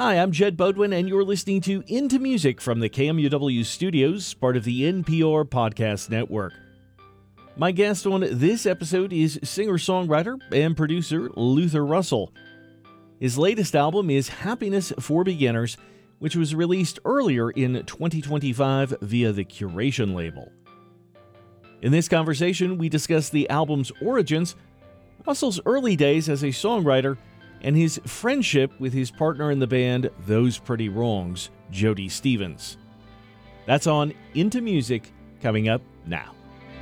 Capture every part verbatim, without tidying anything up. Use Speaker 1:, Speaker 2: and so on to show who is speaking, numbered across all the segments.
Speaker 1: Hi, I'm Jed Bodwin, and you're listening to Into Music from the K M U W studios, part of the N P R Podcast Network. My guest on this episode is singer-songwriter and producer Luther Russell. His latest album is Happiness for Beginners, which was released earlier in twenty twenty-five via the Curation label. In this conversation, we discuss the album's origins, Russell's early days as a songwriter, and his friendship with his partner in the band Those Pretty Wrongs, Jody Stephens. That's on Into Music, coming up now.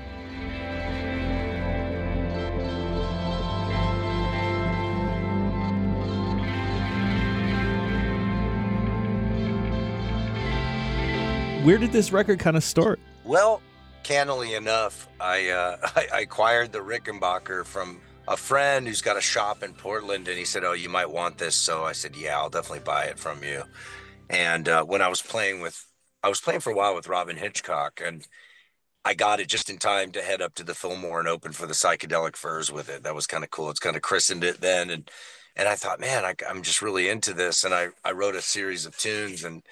Speaker 1: Where did this record kind of start?
Speaker 2: Well, cannily enough, I, uh, I, I acquired the Rickenbacker from a friend who's got a shop in Portland, and he said, oh, you might want this. So I said, yeah, I'll definitely buy it from you. And uh, when I was playing with, I was playing for a while with Robyn Hitchcock, and I got it just in time to head up to the Fillmore and open for the Psychedelic Furs with it. That was kind of cool. It's kind of christened it then. And, and I thought, man, I, I'm just really into this. And I, I wrote a series of tunes, and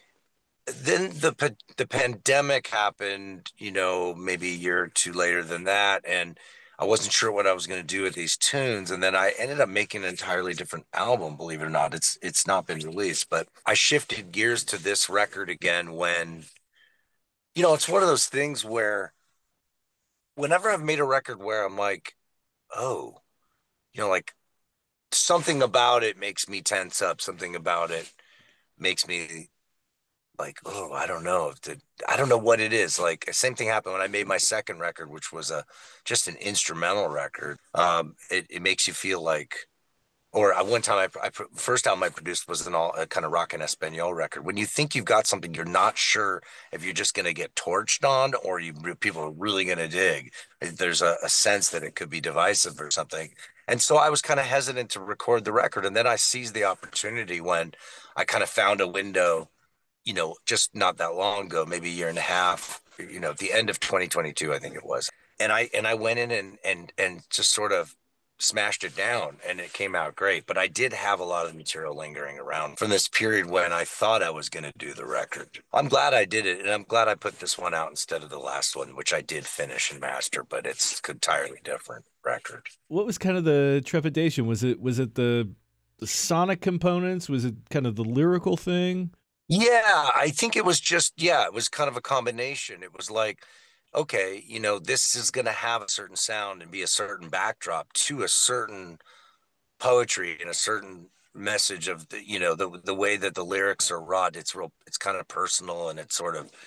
Speaker 2: then the, the pandemic happened, you know, maybe a year or two later than that. And I wasn't sure what I was going to do with these tunes. And then I ended up making an entirely different album, believe it or not. It's it's not been released, but I shifted gears to this record again when, you know, it's one of those things where whenever I've made a record where I'm like, oh, you know, like something about it makes me tense up. Something about it makes me like, oh, I don't know. I don't know what it is. Like, same thing happened when I made my second record, which was a just an instrumental record. Um, it, it makes you feel like, or one time I, I first album I produced was an all a kind of rock and Espanol record. When you think you've got something, you're not sure if you're just going to get torched on or you people are really going to dig. There's a, a sense that it could be divisive or something. And so I was kind of hesitant to record the record. And then I seized the opportunity when I kind of found a window, you know, just not that long ago, maybe a year and a half, you know, at the end of twenty twenty-two, I think it was. And I, and I went in and, and, and just sort of smashed it down, and it came out great. But I did have a lot of material lingering around from this period when I thought I was going to do the record. I'm glad I did it. And I'm glad I put this one out instead of the last one, which I did finish and master, but it's entirely different record.
Speaker 1: What was kind of the trepidation? Was it, was it the, the sonic components? Was it kind of the lyrical thing?
Speaker 2: Yeah, I think it was just, yeah, it was kind of a combination. It was like, okay, you know, this is going to have a certain sound and be a certain backdrop to a certain poetry and a certain message of the, you know, the the way that the lyrics are wrought. It's real, it's kind of personal, and it's sort of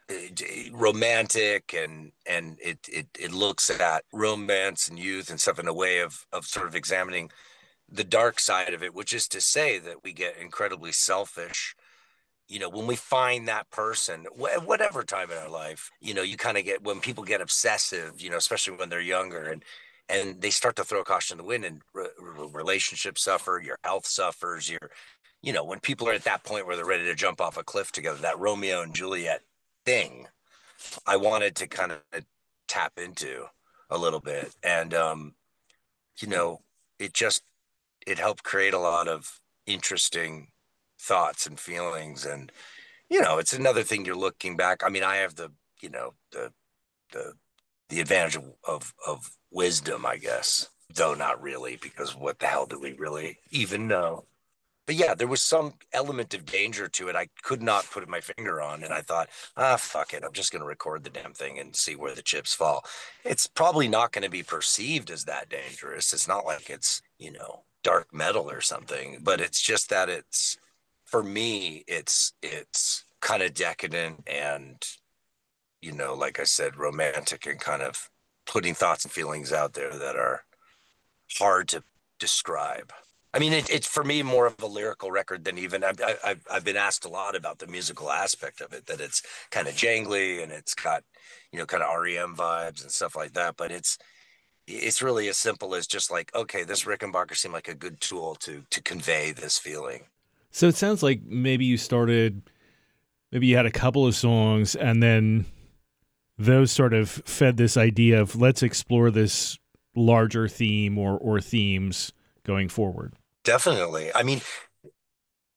Speaker 2: romantic, and and it it it looks at romance and youth and stuff in a way of of sort of examining the dark side of it, which is to say that we get incredibly selfish. You know, when we find that person, wh- whatever time in our life, you know, you kind of get, when people get obsessive, you know, especially when they're younger, and and they start to throw caution to the wind, and re- re- relationships suffer, your health suffers, your, you know, when people are at that point where they're ready to jump off a cliff together, that Romeo and Juliet thing, I wanted to kind of tap into a little bit. And, um, you know, it just, it helped create a lot of interesting thoughts and feelings. And, you know, it's another thing you're looking back. I mean, I have the, you know, the, the, the advantage of, of, of wisdom, I guess, though not really, because what the hell do we really even know? But yeah, there was some element of danger to it. I could not put my finger on, and I thought, ah, fuck it. I'm just going to record the damn thing and see where the chips fall. It's probably not going to be perceived as that dangerous. It's not like it's, you know, dark metal or something, but it's just that it's, for me, it's it's kind of decadent and, you know, like I said, romantic, and kind of putting thoughts and feelings out there that are hard to describe. I mean, it, it's for me more of a lyrical record than even, I've, I've, I've been asked a lot about the musical aspect of it, that it's kind of jangly and it's got, you know, kind of R E M vibes and stuff like that. But it's, it's really as simple as just like, okay, this Rickenbacker seemed like a good tool to to convey this feeling.
Speaker 1: So it sounds like maybe you started, maybe you had a couple of songs, and then those sort of fed this idea of let's explore this larger theme or or themes going forward.
Speaker 2: Definitely. I mean,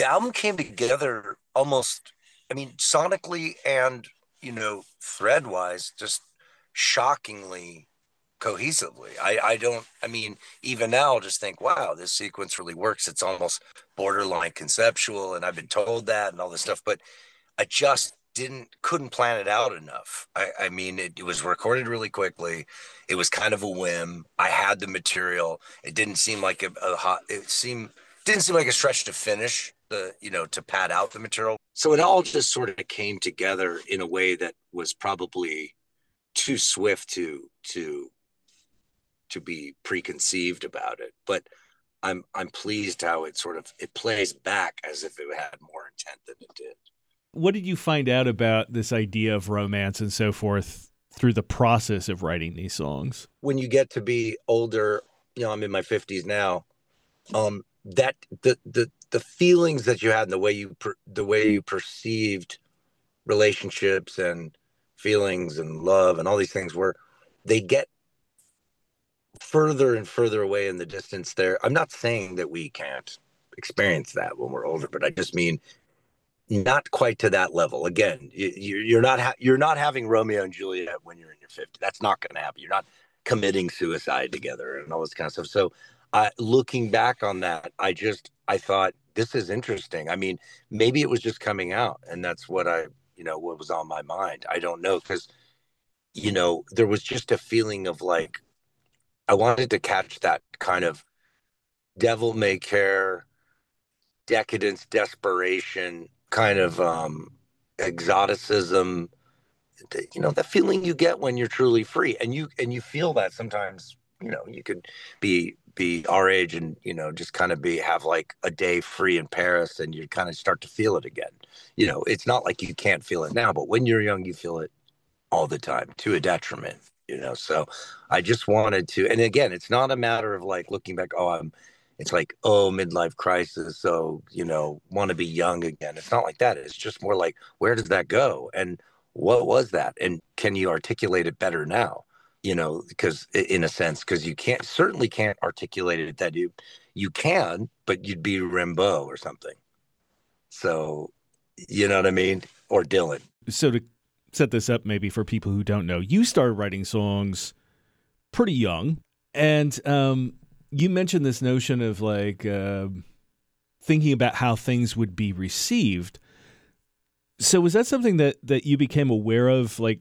Speaker 2: the album came together almost, I mean, sonically and, you know, thread wise, just shockingly cohesively. I, I don't, I mean, even now, I'll just think, wow, this sequence really works. It's almost borderline conceptual, and I've been told that and all this stuff, but I just didn't, couldn't plan it out enough. I, I mean, it, it was recorded really quickly. It was kind of a whim. I had the material. It didn't seem like a, a hot, it seemed, didn't seem like a stretch to finish the, you know, to pad out the material. So it all just sort of came together in a way that was probably too swift to, to, to be preconceived about it. But I'm, I'm pleased how it sort of, it plays back as if it had more intent than it did.
Speaker 1: What did you find out about this idea of romance and so forth through the process of writing these songs?
Speaker 2: When you get to be older, you know, I'm in my fifties now. Um, that the the the feelings that you had and the way you per, the way you perceived relationships and feelings and love and all these things were, they get further and further away in the distance. There, I'm not saying that we can't experience that when we're older, but I just mean not quite to that level. Again, you, you're not ha- you're not having Romeo and Juliet when you're in your fifties. That's not going to happen. You're not committing suicide together and all this kind of stuff. So, uh, looking back on that, I just I thought this is interesting. I mean, maybe it was just coming out, and that's what I you know what was on my mind. I don't know, because you know there was just a feeling of like I wanted to catch that kind of devil may care, decadence, desperation, kind of um, exoticism, you know, the feeling you get when you're truly free. And you and you feel that sometimes, you know, you could be be our age and, you know, just kind of be have like a day free in Paris and you kind of start to feel it again. You know, it's not like you can't feel it now, but when you're young, you feel it all the time to a detriment, you know. So I just wanted to, and again, it's not a matter of like looking back, oh, I'm it's like, oh, midlife crisis. So, you know, want to be young again. It's not like that. It's just more like, where does that go? And what was that? And can you articulate it better now? You know, because in a sense, because you can't certainly can't articulate it that you you can, but you'd be Rimbaud or something. So, you know what I mean? Or Dylan.
Speaker 1: So to set this up maybe for people who don't know, you started writing songs pretty young. And um you mentioned this notion of like uh, thinking about how things would be received. So was that something that, that you became aware of like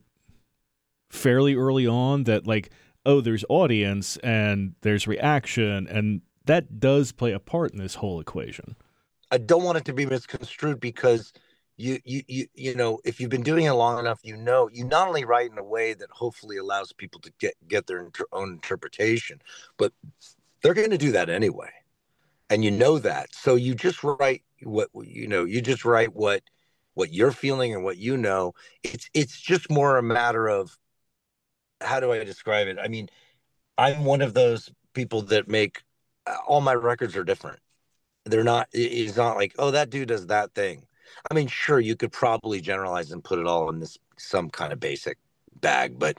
Speaker 1: fairly early on, that like, oh, there's audience and there's reaction, and that does play a part in this whole equation?
Speaker 2: I don't want it to be misconstrued, because you, you, you, you know, if you've been doing it long enough, you know, you not only write in a way that hopefully allows people to get, get their inter- own interpretation, but they're going to do that anyway. And you know that. So you just write what, you know, you just write what, what you're feeling and what you know. It's, it's just more a matter of, how do I describe it? I mean, I'm one of those people that make, all my records are different. They're not, it's not like, oh, that dude does that thing. I mean, sure, you could probably generalize and put it all in this, some kind of basic bag, but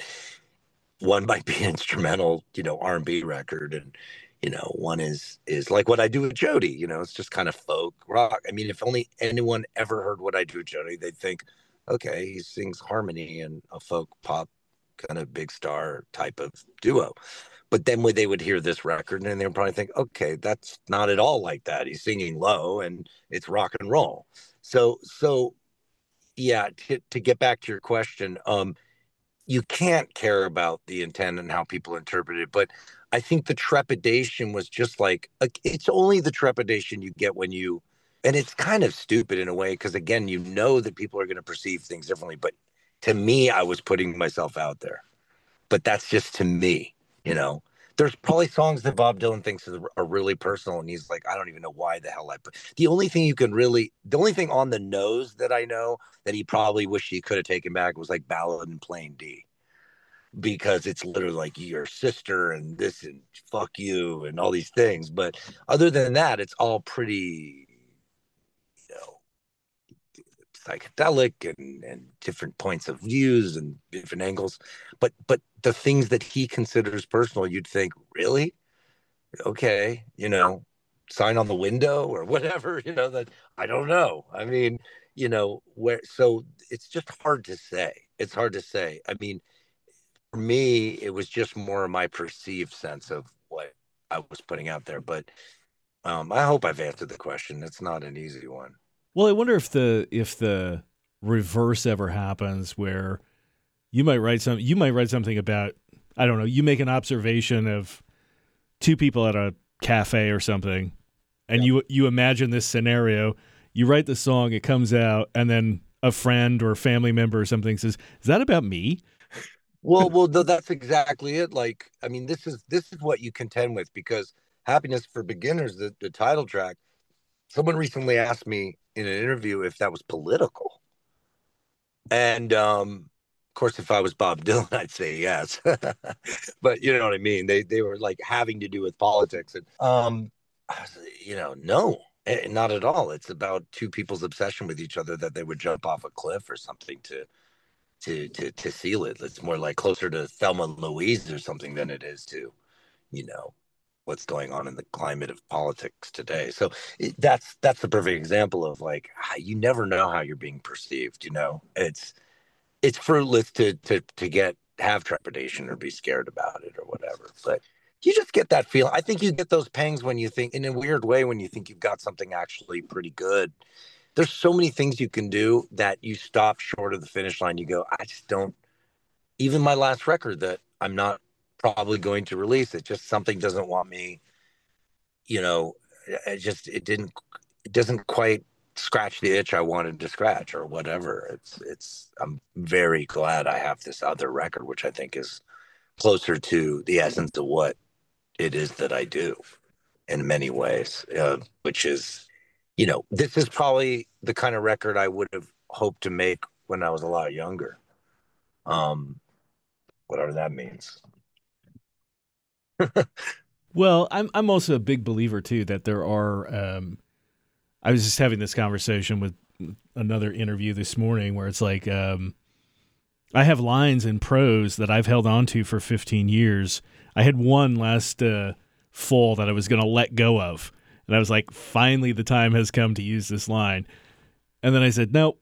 Speaker 2: one might be an instrumental, you know, R and B record, and you know, one is is like what I do with Jody. You know, it's just kind of folk rock. I mean, if only anyone ever heard what I do with Jody, they'd think, okay, he sings harmony and a folk pop kind of big star type of duo. But then when they would hear this record, and they would probably think, okay, that's not at all like that. He's singing low and it's rock and roll. So, so yeah, to, to get back to your question, um, you can't care about the intent and how people interpret it. But I think the trepidation was just like, like it's only the trepidation you get when you, and it's kind of stupid in a way, because again, you know that people are going to perceive things differently. But to me, I was putting myself out there. But that's just to me, you know. There's probably songs that Bob Dylan thinks are, are really personal, and he's like, I don't even know why the hell I put. The only thing you can really, the only thing on the nose that I know that he probably wished he could have taken back was like Ballad in Plain D, because it's literally like your sister and this and fuck you and all these things. But other than that, it's all pretty, you know, psychedelic and, and different points of views and different angles. But but the things that he considers personal, you'd think, really? Okay, you know. sign on the window or whatever, you know, that I don't know. I mean, you know, where, so it's just hard to say. It's hard to say. I mean, for me, it was just more of my perceived sense of what I was putting out there. But um, I hope I've answered the question. It's not an easy one.
Speaker 1: Well, I wonder if the if the reverse ever happens, where you might write some you might write something about, I don't know, you make an observation of two people at a cafe or something, and
Speaker 2: Yeah.
Speaker 1: you you imagine this scenario, you write the song, it comes out, and then a friend or family member or something says, "Is that about me?"
Speaker 2: Well, well, th- that's exactly it. Like, I mean, this is this is what you contend with, because Happiness for Beginners, the, the title track, someone recently asked me in an interview if that was political. And um, of course, if I was Bob Dylan, I'd say yes. But you know what I mean? They they were like having to do with politics. And um, I was, you know, no, eh, not at all. It's about two people's obsession with each other, that they would jump off a cliff or something to to to to seal it. It's more like closer to Thelma and Louise or something than it is to, you know, what's going on in the climate of politics today. So it, that's that's the perfect example of like, ah, you never know how you're being perceived. You know, it's it's fruitless to to to get have trepidation or be scared about it or whatever. But you just get that feel. I think you get those pangs when you think, in a weird way, when you think you've got something actually pretty good. There's so many things you can do that you stop short of the finish line. You go, I just don't. Even my last record that I'm not probably going to release, it just something doesn't want me. You know, it just it didn't it doesn't quite scratch the itch I wanted to scratch or whatever. It's it's I'm very glad I have this other record, which I think is closer to the essence of what it is that I do in many ways, uh, which is, you know, this is probably the kind of record I would have hoped to make when I was a lot younger. Um, whatever that means.
Speaker 1: Well, I'm I'm also a big believer too that there are. Um, I was just having this conversation with another interview this morning where it's like, um, I have lines in prose that I've held on to for fifteen years. I had one last uh, fall that I was going to let go of, and I was like, finally, the time has come to use this line. And then I said, nope,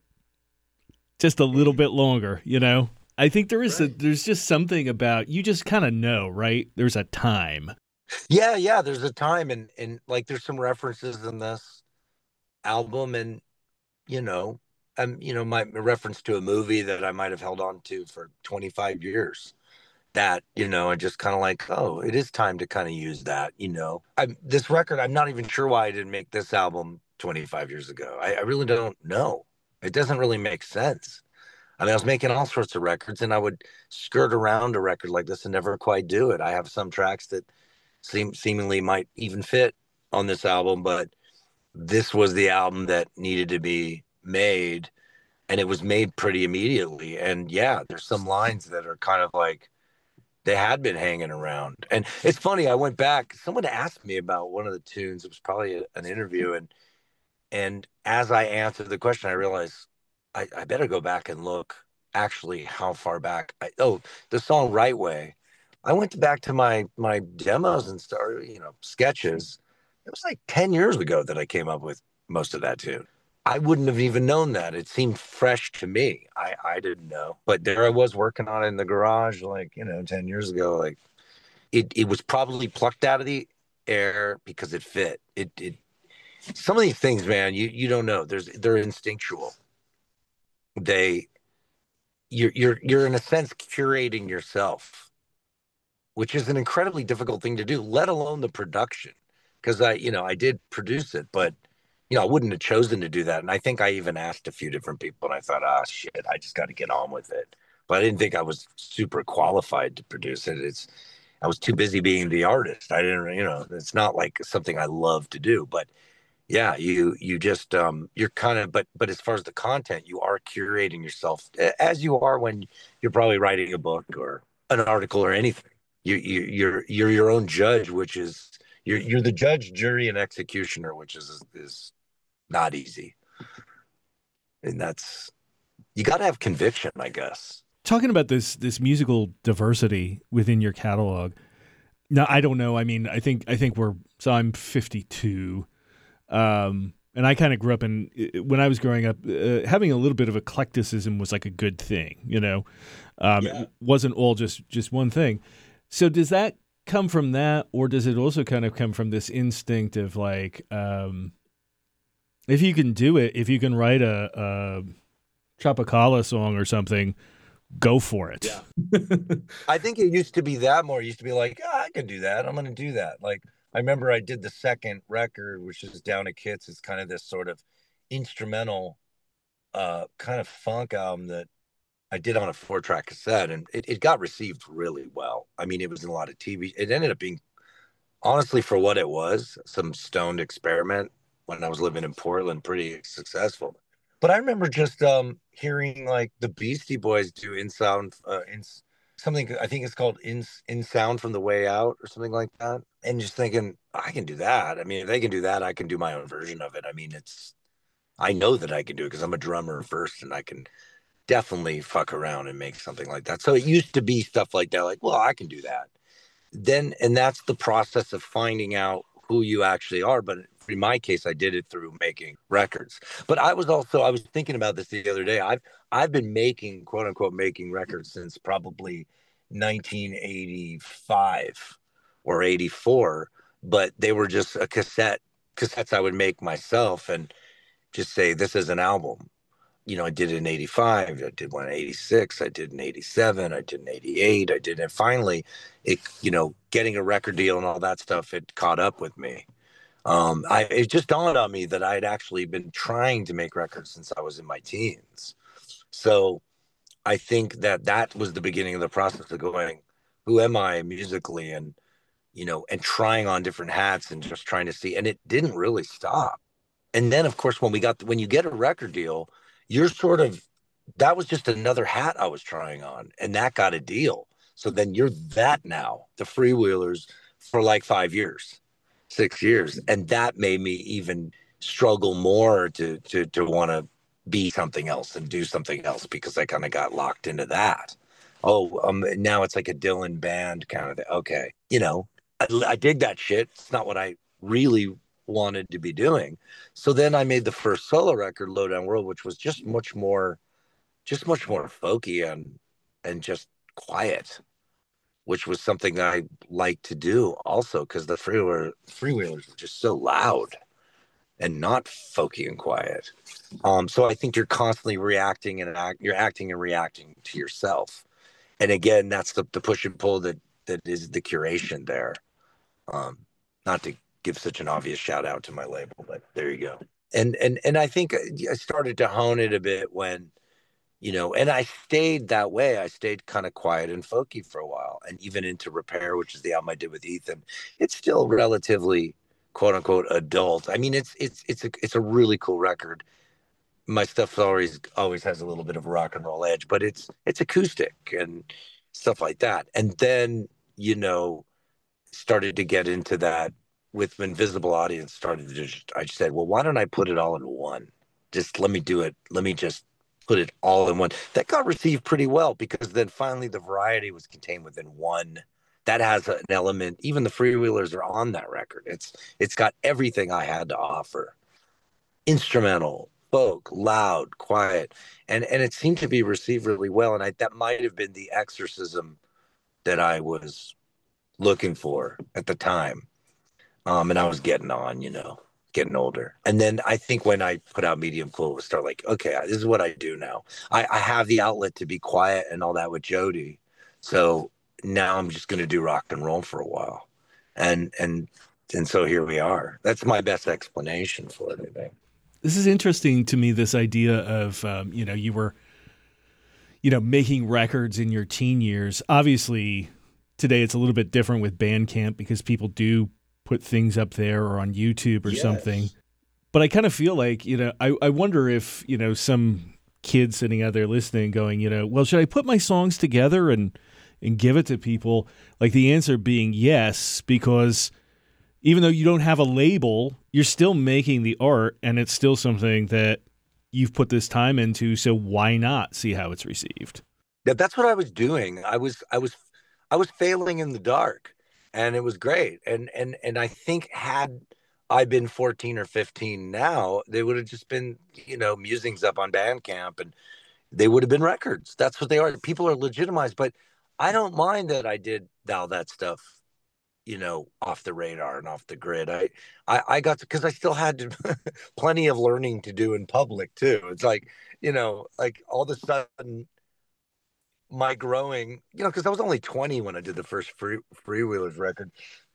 Speaker 1: just a little bit longer. You know, I think there is right. a there's just something about, you just kind of know, right? There's a time.
Speaker 2: Yeah, yeah, there's a time, and and like there's some references in this album, and you know, um, you know, my reference to a movie that I might have held on to for twenty-five years. That, you know, and just kind of like, oh, it is time to kind of use that, you know. I'm this record, I'm not even sure why I didn't make this album twenty-five years ago. I, I really don't know. It doesn't really make sense. I mean, I was making all sorts of records, and I would skirt around a record like this and never quite do it. I have some tracks that seem seemingly might even fit on this album, but this was the album that needed to be made, and it was made pretty immediately. And yeah, there's some lines that are kind of like they had been hanging around. And it's funny, I went back, someone asked me about one of the tunes. It was probably a, an interview, and and as I answered the question, I realized I, I better go back and look actually how far back I, oh, the song Right Way. I went back to my my demos and started, you know, sketches. It was like ten years ago that I came up with most of that tune. I wouldn't have even known that. It seemed fresh to me. I, I didn't know. But there I was working on it in the garage, like, you know, ten years ago. Like it, it was probably plucked out of the air because it fit. It, it, some of these things, man, you, you don't know. There's, they're instinctual. They, you're, you're, you're in a sense curating yourself, which is an incredibly difficult thing to do, let alone the production. Because I, you know, I did produce it, but you know, I wouldn't have chosen to do that. And I think I even asked a few different people, and I thought, ah, shit, I just got to get on with it. But I didn't think I was super qualified to produce it. It's, I was too busy being the artist. I didn't, you know, it's not like something I love to do. But yeah, you, you just, um, you're kind of, but, but as far as the content, you are curating yourself as you are when you're probably writing a book or an article or anything. You, you, you're, you're your own judge, which is, you're, you're the judge, jury, and executioner, which is, is, not easy. And that's, you got to have conviction, I guess.
Speaker 1: Talking about this this musical diversity within your catalog, No, I don't know. I mean, I think I think we're so I'm fifty-two, um, and I kind of grew up in when I was growing up, uh, having a little bit of eclecticism was like a good thing, you know. Um,
Speaker 2: Yeah.
Speaker 1: It wasn't all just just one thing. So does that come from that, or does it also kind of come from this instinct of like, um, if you can do it, if you can write a, a Tropicala song or something, go for it.
Speaker 2: Yeah. I think it used to be that more. It used to be like, oh, I can do that. I'm going to do that. Like, I remember I did the second record, which is Down at Kits. It's kind of this sort of instrumental, uh, kind of funk album that I did on a four track cassette, and it, it got received really well. I mean, it was in a lot of T V. It ended up being, honestly, for what it was, some stoned experiment when I was living in Portland, pretty successful. But I remember just um, hearing like the Beastie Boys do in sound, uh, in something I think it's called in in sound from the way out or something like that, and just thinking I can do that. I mean, if they can do that, I can do my own version of it. I mean, it's I know that I can do it because I'm a drummer first, and I can definitely fuck around and make something like that. So it used to be stuff like that, like, well, I can do that. Then, and that's the process of finding out who you actually are. But in my case, I did it through making records. But I was also, I was thinking about this the other day. I've, I've been making, quote unquote, making records since probably nineteen eighty-five or eighty-four, but they were just a cassette, cassettes I would make myself and just say, this is an album. You know, I did it in eighty-five, I did one in eighty-six, I did in eighty-seven, I did in eighty-eight, I did, and finally, it, you know, getting a record deal and all that stuff, it caught up with me. Um, I, it just dawned on me that I'd actually been trying to make records since I was in my teens. So I think that that was the beginning of the process of going, who am I musically? And, you know, and trying on different hats and just trying to see, and it didn't really stop. And then, of course, when we got, when you get a record deal, you're sort of, that was just another hat I was trying on, and that got a deal. So then you're that now, the Freewheelers, for like five years, six years. And that made me even struggle more to to to want to be something else and do something else, because I kind of got locked into that. Oh, um, now it's like a Dylan band kind of thing. Okay, you know, I, I dig that shit. It's not what I really wanted to be doing. So then I made the first solo record, Low Down World, which was just much more, just much more folky and and just quiet, which was something that I like to do also, because the freewheeler freewheelers were just so loud and not folky and quiet. Um, so I think you're constantly reacting and act, you're acting and reacting to yourself. And again, that's the, the push and pull that that is the curation there. Um, not to give such an obvious shout out to my label, but there you go. And and and I think I started to hone it a bit when, you know, and I stayed that way. I stayed kind of quiet and folky for a while, and even into Repair, which is the album I did with Ethan. It's still relatively, quote unquote, adult. I mean, it's it's it's a it's a really cool record. My stuff always always has a little bit of a rock and roll edge, but it's it's acoustic and stuff like that. And then, you know, started to get into that with Invisible Audience. Started to just, I said, well, why don't I put it all in one? Just let me do it. Let me just put it all in one. That got received pretty well, because then finally the variety was contained within one. That has an element. Even the Freewheelers are on that record. It's it's got everything I had to offer. Instrumental, folk, loud, quiet, and and it seemed to be received really well. And I, that might have been the exorcism that I was looking for at the time. Um, and I was getting on, you know, getting older. And then I think when I put out Medium Cool, it was start like, okay, this is what I do now. I, I have the outlet to be quiet and all that with Jody. So now I'm just going to do rock and roll for a while. And, and, and so here we are. That's my best explanation for it, I think.
Speaker 1: This is interesting to me, this idea of, um, you know, you were, you know, making records in your teen years. Obviously, today it's a little bit different with Bandcamp, because people do put things up there or on YouTube or
Speaker 2: Yes.
Speaker 1: something. But I kind of feel like, you know, I, I wonder if, you know, some kid sitting out there listening going, you know, well, should I put my songs together and, and give it to people? Like the answer being yes, because even though you don't have a label, you're still making the art, and it's still something that you've put this time into. So why not see how it's received?
Speaker 2: Yeah, that's what I was doing. I was, I was, I was failing in the dark. and it was great. And and and I think had I been fourteen or fifteen now, they would have just been, you know, musings up on Bandcamp, and they would have been records. That's what they are. People are legitimized, but I don't mind that I did all that stuff, you know, off the radar and off the grid. I, I, I got to, because I still had to, plenty of learning to do in public too. It's like, you know, like all of a sudden, my growing, you know, because I was only twenty when I did the first free Freewheelers record,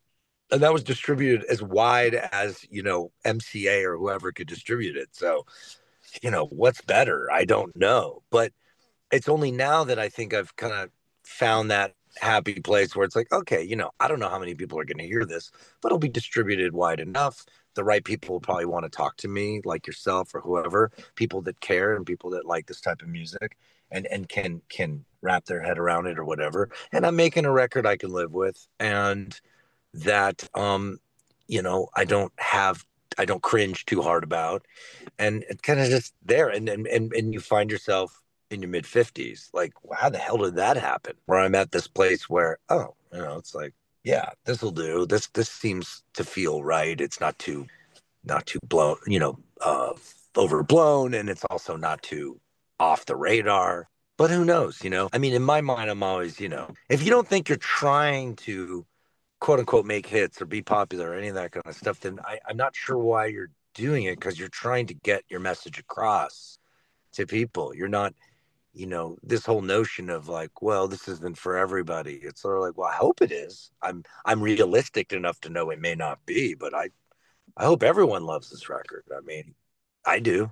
Speaker 2: and that was distributed as wide as, you know, M C A or whoever could distribute it. So, you know, what's better? I don't know, but it's only now that I think I've kind of found that happy place where it's like, okay, you know, I don't know how many people are going to hear this, but it'll be distributed wide enough. The right people will probably want to talk to me, like yourself or whoever, people that care and people that like this type of music and, and can, can wrap their head around it or whatever. And I'm making a record I can live with, and that, um, you know, I don't have, I don't cringe too hard about, and it's kind of just there. And, and, and, and you find yourself in your mid fifties, like, how the hell did that happen? Where I'm at this place where, oh, you know, it's like, yeah, this will do. This, this seems to feel right. It's not too, not too blown, you know, uh, overblown. And it's also not too off the radar, but who knows, you know? I mean, in my mind, I'm always, you know, if you don't think you're trying to quote unquote make hits or be popular or any of that kind of stuff, then I, I'm not sure why you're doing it, because you're trying to get your message across to people. You're not, you know, this whole notion of like, well, this isn't for everybody. It's sort of like, well, I hope it is. I'm I'm realistic enough to know it may not be, but I I hope everyone loves this record. I mean, I do.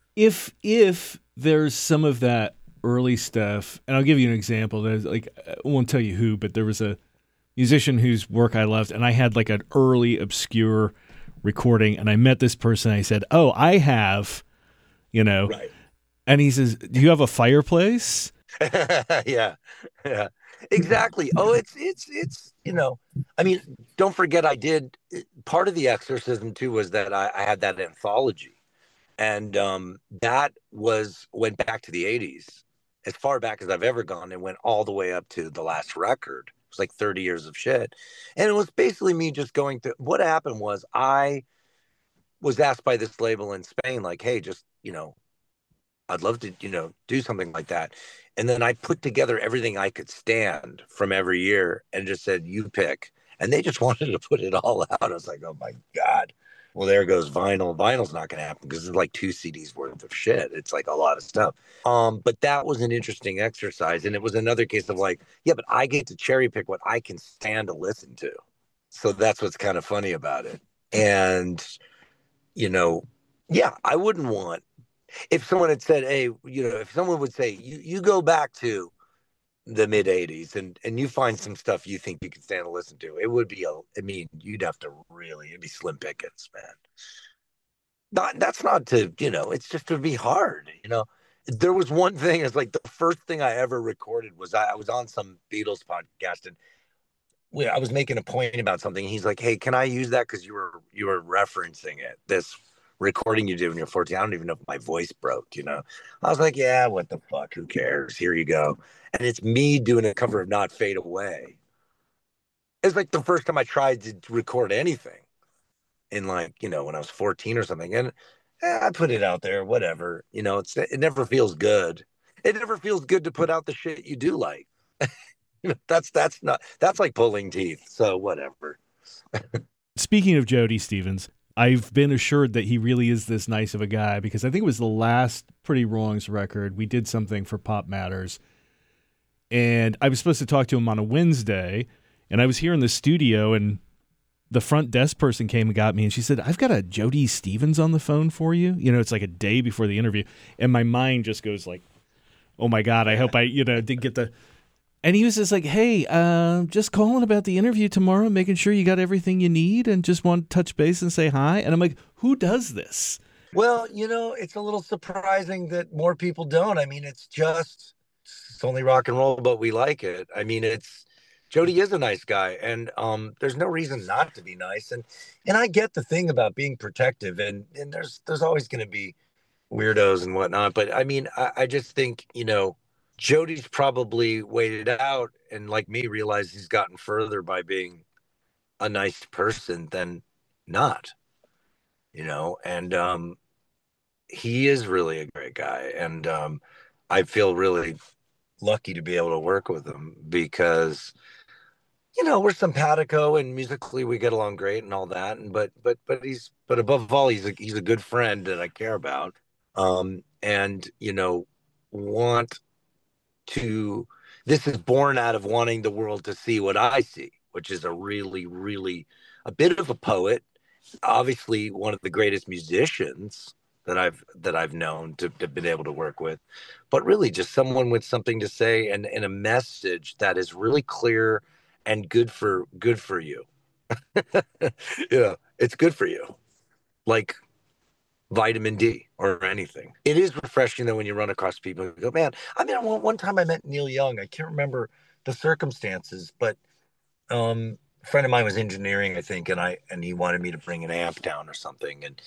Speaker 1: If if there's some of that early stuff, and I'll give you an example. There's like, I won't tell you who, but there was a musician whose work I loved, and I had like an early obscure recording, and I met this person. And I said, "Oh, I have, you know,"
Speaker 2: Right.
Speaker 1: And he says, "Do you have a fireplace?"
Speaker 2: yeah, yeah, exactly. Oh, it's it's it's you know, I mean, don't forget, I did part of the exorcism too was that I, I had that anthology, and um, that was went back to the eighties, as far back as I've ever gone, and went all the way up to the last record. It was like thirty years of shit, and it was basically me just going to. What happened was I was asked by this label in Spain, like, hey, just you know. I'd love to, you know, do something like that. And then I put together everything I could stand from every year and just said, you pick. And they just wanted to put it all out. I was like, oh my God. Well, there goes vinyl. Vinyl's not going to happen because it's like two C Ds worth of shit. It's like a lot of stuff. Um, but that was an interesting exercise. And it was another case of like, yeah, but I get to cherry pick what I can stand to listen to. So that's what's kind of funny about it. And, you know, yeah, I wouldn't want, if someone had said, hey, you know, if someone would say, you, you go back to the mid eighties and, and you find some stuff you think you can stand to listen to, it would be, a, I mean, you'd have to really, it'd be slim pickings, man. Not, that's not to, you know, it's just to be hard, you know. There was one thing, it's like the first thing I ever recorded was I, I was on some Beatles podcast, and we, I was making a point about something. He's like, hey, can I use that? Because you were, you were referencing it, this recording you did when you're fourteen. I don't even know if my voice broke, you know. I was like, yeah, what the fuck, who cares, here you go. And it's me doing a cover of Not Fade Away. It's like the first time I tried to record anything in, like, you know, when I was fourteen or something, and eh, I put it out there, whatever, you know. It's, it never feels good. It never feels good to put out the shit you do like. that's that's not, that's like pulling teeth, so whatever.
Speaker 1: Speaking of Jody Stephens, I've been assured that he really is this nice of a guy, because I think it was the last Pretty Wrongs record. We did something for Pop Matters, and I was supposed to talk to him on a Wednesday, and I was here in the studio, and the front desk person came and got me, and she said, I've got a Jody Stephens on the phone for you. You know, it's like a day before the interview, and my mind just goes like, oh my God, I hope I, you know, didn't get the... And he was just like, hey, uh, just calling about the interview tomorrow, making sure you got everything you need, and just want to touch base and say hi. And I'm like, who does this?
Speaker 2: Well, you know, it's a little surprising that more people don't. I mean, it's just, it's only rock and roll, but we like it. I mean, it's, Jody is a nice guy, and um, there's no reason not to be nice. And and I get the thing about being protective, and, and there's there's always going to be weirdos and whatnot. But I mean, I, I just think, you know, Jody's probably waited out and, like me, realized he's gotten further by being a nice person than not, you know, and um, he is really a great guy. And um, I feel really lucky to be able to work with him because, you know, we're simpatico and musically we get along great and all that. And but but but he's but above all, he's a he's a good friend that I care about. Um, and you know, want to this is born out of wanting the world to see what I see, which is a really, really a bit of a poet, obviously one of the greatest musicians that I've that I've known to, to been able to work with, but really just someone with something to say and, and a message that is really clear and good for good for you. Yeah, it's good for you. Like vitamin D or anything. It is refreshing though when you run across people who go, man, I mean, one, one time I met Neil Young. I can't remember the circumstances, but um, a friend of mine was engineering, I think, and I and he wanted me to bring an amp down or something. And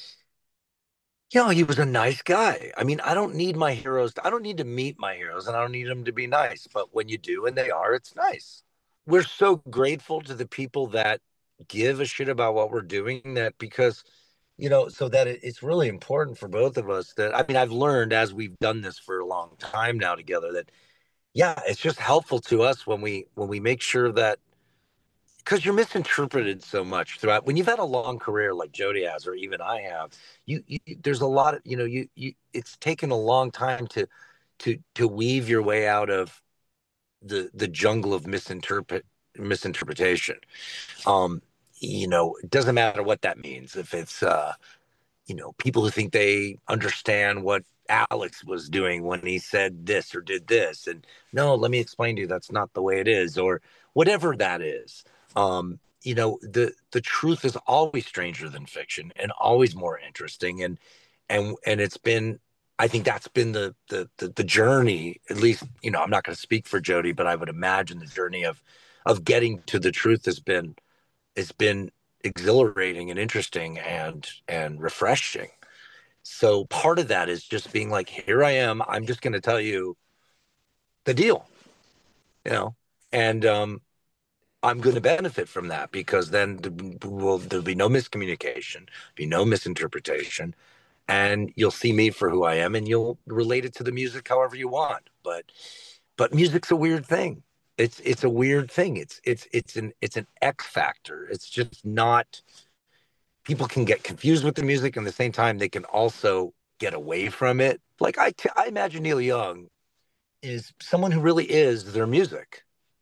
Speaker 2: you know, he was a nice guy. I mean, I don't need my heroes. I don't need to meet my heroes, and I don't need them to be nice. But when you do, and they are, it's nice. We're so grateful to the people that give a shit about what we're doing. That because you know, so that it, it's really important for both of us that, I mean, I've learned as we've done this for a long time now together that, yeah, it's just helpful to us when we, when we make sure that, because you're misinterpreted so much throughout, when you've had a long career like Jody has, or even I have, you, you there's a lot of, you know, you, you, it's taken a long time to, to, to weave your way out of the, the jungle of misinterpret misinterpretation. Um, you know, it doesn't matter what that means. If it's, uh, you know, people who think they understand what Alex was doing when he said this or did this. And no, let me explain to you, that's not the way it is, or whatever that is. Um, you know, the, the truth is always stranger than fiction and always more interesting. And, and, and it's been, I think that's been the, the, the, the journey, at least, you know, I'm not going to speak for Jody, but I would imagine the journey of, of getting to the truth has been, it's been exhilarating and interesting and and refreshing. So part of that is just being like, here I am. I'm just going to tell you the deal, you know, and um, I'm going to benefit from that because then will there'll be no miscommunication, be no misinterpretation, and you'll see me for who I am, and you'll relate it to the music however you want. But but music's a weird thing. It's it's a weird thing. It's it's it's an it's an X factor. It's just not. People can get confused with the music, and at the same time, they can also get away from it. Like I, t- I imagine Neil Young is someone who really is their music,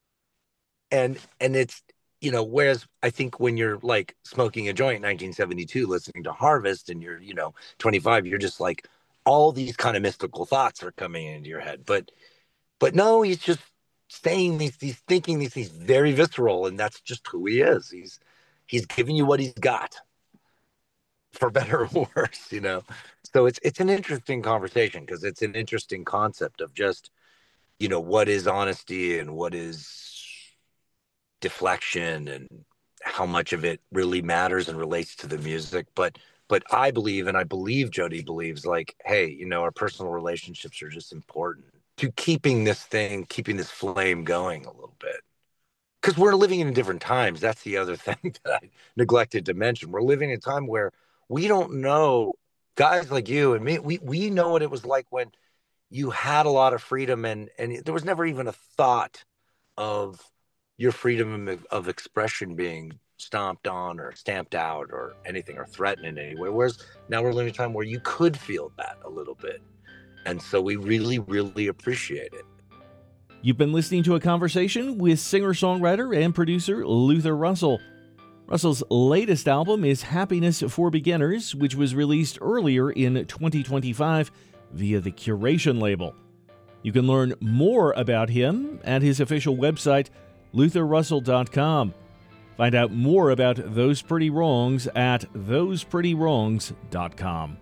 Speaker 2: and and it's you know. Whereas I think when you're like smoking a joint in nineteen seventy-two, listening to Harvest, and you're you know twenty-five, you're just like all these kind of mystical thoughts are coming into your head. But but no, he's just saying these, these thinking these things very visceral, and that's just who he is. He's he's giving you what he's got, for better or worse, you know. So it's it's an interesting conversation because it's an interesting concept of just, you know, what is honesty and what is deflection and how much of it really matters and relates to the music. But but I believe, and I believe Jody believes, like, hey, you know, our personal relationships are just important to keeping this thing, keeping this flame going a little bit. Because we're living in different times. That's the other thing that I neglected to mention. We're living in a time where we don't know, guys like you and me, we, we know what it was like when you had a lot of freedom and, and there was never even a thought of your freedom of, of expression being stomped on or stamped out or anything or threatened in any way. Whereas now we're living in a time where you could feel that a little bit. And so we really, really appreciate it.
Speaker 1: You've been listening to a conversation with singer-songwriter and producer Luther Russell. Russell's latest album is Happiness for Beginners, which was released earlier in twenty twenty-five via the Curation label. You can learn more about him at his official website, luther russell dot com. Find out more about Those Pretty Wrongs at those pretty wrongs dot com.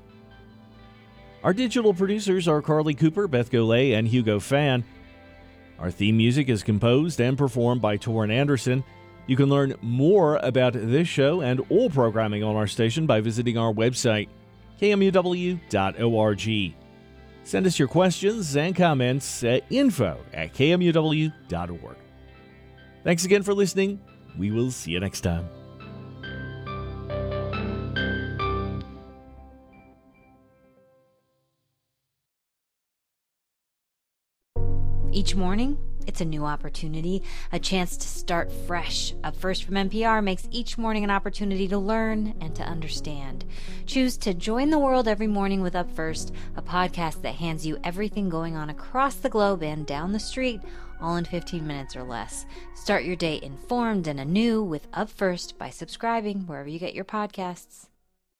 Speaker 1: Our digital producers are Carly Cooper, Beth Golay, and Hugo Fan. Our theme music is composed and performed by Torrin Anderson. You can learn more about this show and all programming on our station by visiting our website, k m u w dot org. Send us your questions and comments at info at k m u w dot org. Thanks again for listening. We will see you next time.
Speaker 3: Each morning, it's a new opportunity, a chance to start fresh. Up First from N P R makes each morning an opportunity to learn and to understand. Choose to join the world every morning with Up First, a podcast that hands you everything going on across the globe and down the street, all in fifteen minutes or less. Start your day informed and anew with Up First by subscribing wherever you get your podcasts.